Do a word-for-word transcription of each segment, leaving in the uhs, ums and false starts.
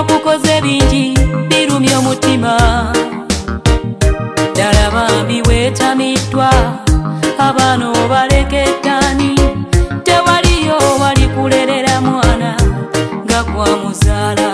kukoze bingi birumya omutima ddala bambi weetamitwa abaana obaleketani tewaliyo wali kulerera mwana nga kwamuzaala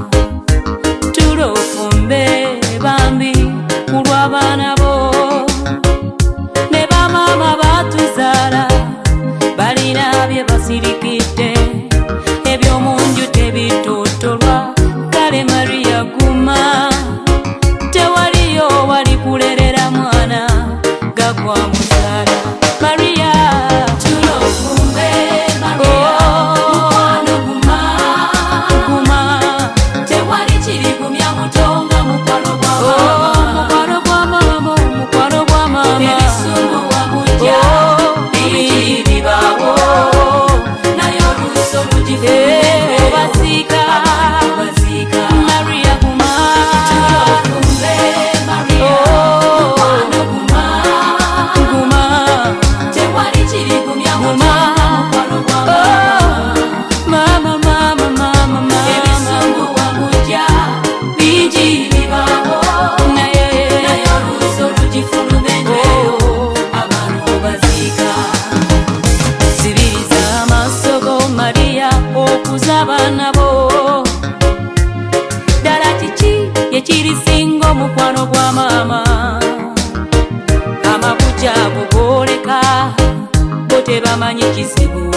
tulofumbe bambi kulw'abaana bo ne bamaama batuzaala balina bye basirikidde ebyomunju tebitotolwa kale Maria guma tewaliyo wali kulerera mwana nga kwamuzaala Maria tulofumbe Maria mukwano guma guma tewali kiri gumya mutonga mukwano gwa mama mukwano gwa mama mukwano gwa mama ebisungu wamujja bingi bibaawo naye oluuso lugifunde obasiika obasiika Maria guma tulofumbe Maria mukwano guma guma tewali kiri gumya mutonga mukwano gwa mama mama mama mama ebisungu wamujja bingi bibaawo naye naye oluuso lugifulumendeyo abantu obaziika zibiriza amaaso go Maria okuza abaana bo ddala kiki yekirisinga omukwano gwa maama amabuja ago goleka bo tebamanyi kizibu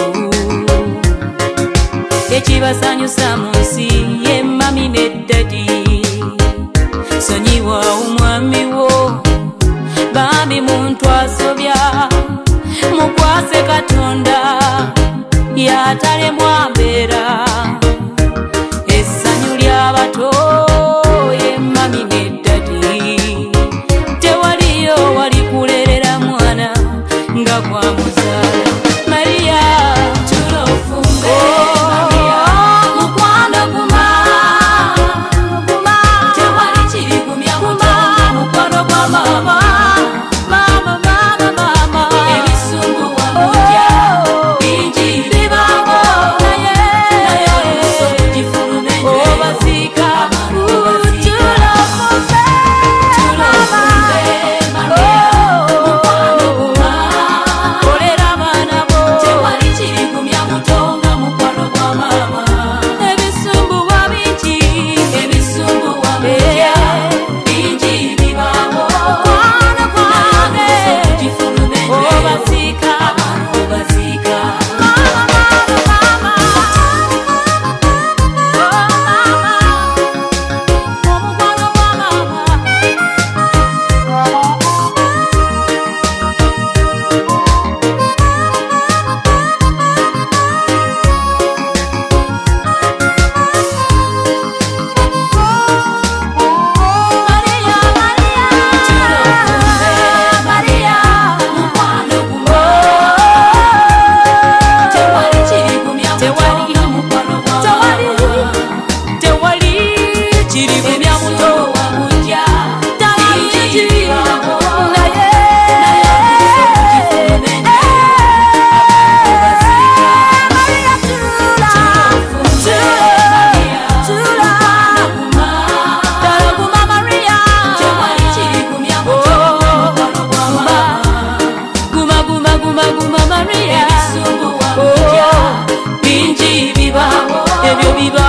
ekibasanyusa mu nsi ye mami ne ddadi sonyiwa omwami wo bambi muntu asobya mukwase Katonda yatalemwa mbeera essanyu ly'abato ye mami ne ddadi tewaliyo wali kulerera mwana nga kwamuzaala Maria tulofumbe Maria mukwano guma guma tewali kiri gumya mutonga mukwano gwa mama mama mama mama ebisungu wamujja bingi bibaawo naye naye oluuso lugifulumendeyo obasiika tulofumbe tulofumbe Maria mukwano guma kolera abaana bo tewali kiri gumya mutonga mukwano gwa mama ebisumbuwa bingi ebisumbuwa mujja bingi bibaawo mukwano gwange lugifulumendeyo obasiika abantu obasiika mama mama mama omukwano gwa mama Maria Maria tulofumbe Maria mukwano guma tewali kiri gumya mutonga mukwano gwa mama tewali kiri gumya mutonga wamujja bingi bibaawo naye naye oluuso lugifulumendeyo abantu obasiika Maria tulofumbe Maria mukwano guma ddala guma Maria tewali kiri gumya mutonga mukwano gwa mama guma guma guma guma Maria ebisungu wamujja bingi bibaawo ebyo biba